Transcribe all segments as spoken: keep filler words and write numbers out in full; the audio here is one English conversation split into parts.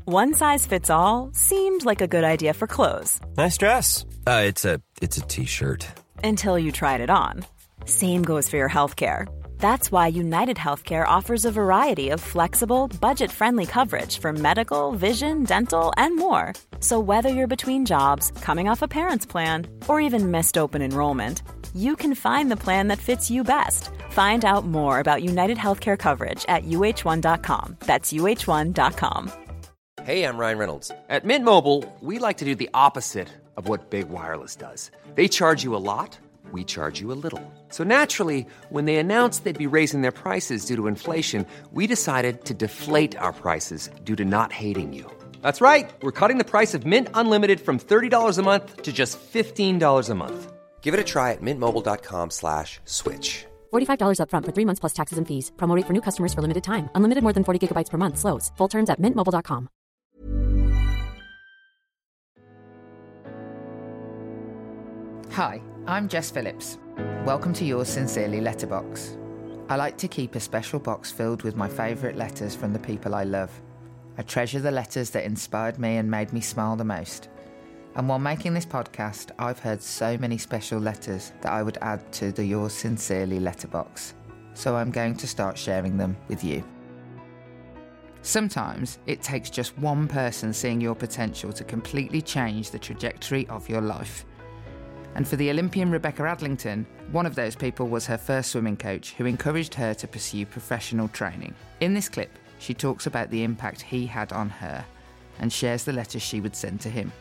One size fits all seemed like a good idea for clothes. Nice dress. Uh, it's a it's a t-shirt. Until you tried it on. Same goes for your healthcare. That's why United Healthcare offers a variety of flexible, budget-friendly coverage for medical, vision, dental, and more. So whether you're between jobs, coming off a parent's plan, or even missed open enrollment, you can find the plan that fits you best. Find out more about United Healthcare coverage at U H one dot com. That's U H one dot com. Hey, I'm Ryan Reynolds. At Mint Mobile, we like to do the opposite of what Big Wireless does. They charge you a lot, we charge you a little. So naturally, when they announced they'd be raising their prices due to inflation, we decided to deflate our prices due to not hating you. That's right. We're cutting the price of Mint Unlimited from thirty dollars a month to just fifteen dollars a month. Give it a try at mintmobile.com slash switch. forty-five dollars up front for three months plus taxes and fees. Promo rate for new customers for limited time. Unlimited more than forty gigabytes per month. Slows full terms at mint mobile dot com. Hi, I'm Jess Phillips. Welcome to Yours Sincerely Letterbox. I like to keep a special box filled with my favourite letters from the people I love. I treasure the letters that inspired me and made me smile the most. And while making this podcast, I've heard so many special letters that I would add to the Yours Sincerely letterbox. So I'm going to start sharing them with you. Sometimes it takes just one person seeing your potential to completely change the trajectory of your life. And for the Olympian Rebecca Adlington, one of those people was her first swimming coach who encouraged her to pursue professional training. In this clip, she talks about the impact he had on her and shares the letter she would send to him.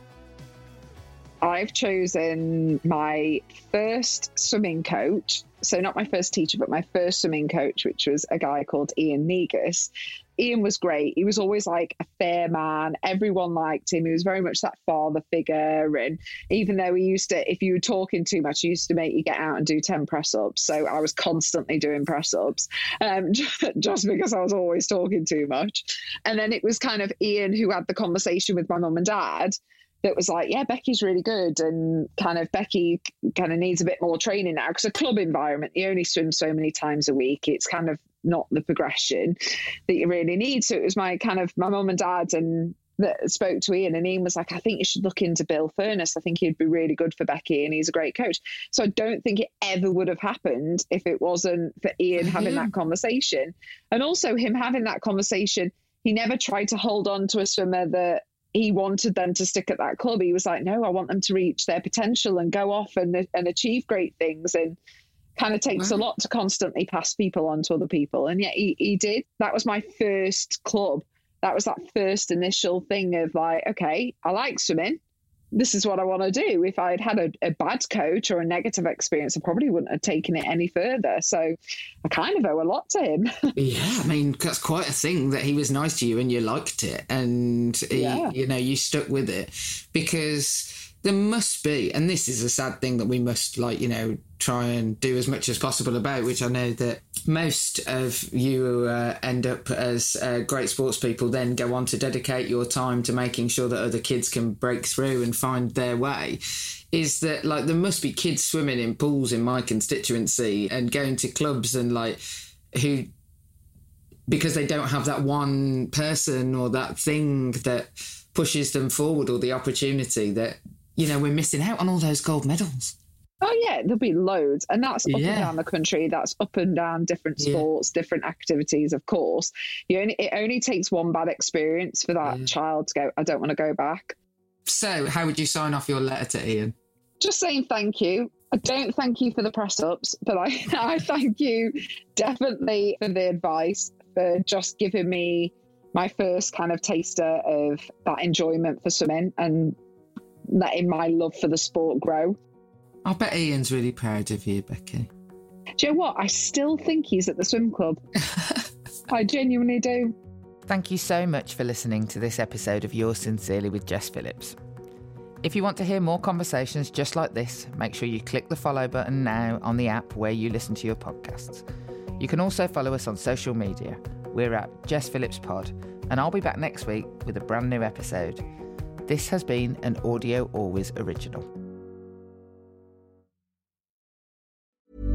I've chosen my first swimming coach, so not my first teacher, but my first swimming coach, which was a guy called Ian Negus. Ian was great. He was always like a fair man. Everyone liked him. He was very much that father figure. And even though he used to, if you were talking too much, he used to make you get out and do ten press ups. So I was constantly doing press ups um, just because I was always talking too much. And then it was kind of Ian who had the conversation with my mum and dad that was like, yeah, Becky's really good. And kind of Becky kind of needs a bit more training now because a club environment, you only swim so many times a week. It's kind of not the progression that you really need. So it was my kind of my mum and dad and that spoke to Ian, and Ian was like, I think you should look into Bill Furness. I think he'd be really good for Becky and he's a great coach. So I don't think it ever would have happened if it wasn't for Ian mm-hmm. having that conversation. And also him having that conversation, he never tried to hold on to a swimmer that he wanted them to stick at that club. He was like, no, I want them to reach their potential and go off and, and achieve great things. And kind of takes wow. a lot to constantly pass people on to other people. And yet he, he did. That was my first club. That was that first initial thing of like, okay, I like swimming. This is what I want to do. If I'd had a, a bad coach or a negative experience, I probably wouldn't have taken it any further. So I kind of owe a lot to him. Yeah, I mean, that's quite a thing that he was nice to you and you liked it. And, he, yeah. you know, you stuck with it because there must be, and this is a sad thing that we must, like, you know, try and do as much as possible about, which I know that most of you uh, end up as uh, great sports people then go on to dedicate your time to making sure that other kids can break through and find their way, is that, like, there must be kids swimming in pools in my constituency and going to clubs and, like, who, because they don't have that one person or that thing that pushes them forward or the opportunity that, you know, we're missing out on all those gold medals. Oh, yeah, there'll be loads. And that's up yeah. and down the country. That's up and down different sports, yeah. different activities, of course. You only, it only takes one bad experience for that yeah. child to go, I don't want to go back. So how would you sign off your letter to Ian? Just saying thank you. I don't thank you for the press-ups, but I, I thank you definitely for the advice, for just giving me my first kind of taster of that enjoyment for swimming and letting my love for the sport grow. I bet Ian's really proud of you, Becky. Do you know what? I still think he's at the swim club. I genuinely do. Thank you so much for listening to this episode of Yours Sincerely with Jess Phillips. If you want to hear more conversations just like this, make sure you click the follow button now on the app where you listen to your podcasts. You can also follow us on social media. We're at Jess Phillips Pod, and I'll be back next week with a brand new episode. This has been an Audio Always original.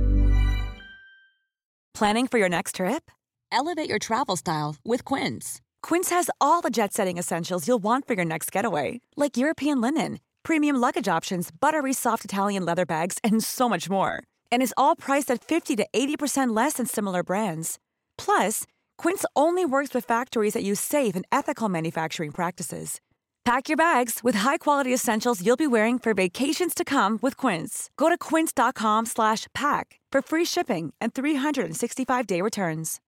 Planning for your next trip? Elevate your travel style with Quince. Quince has all the jet-setting essentials you'll want for your next getaway, like European linen, premium luggage options, buttery soft Italian leather bags, and so much more. And is all priced at fifty to eighty percent less than similar brands. Plus, Quince only works with factories that use safe and ethical manufacturing practices. Pack your bags with high-quality essentials you'll be wearing for vacations to come with Quince. Go to quince.com slash pack for free shipping and three sixty-five day returns.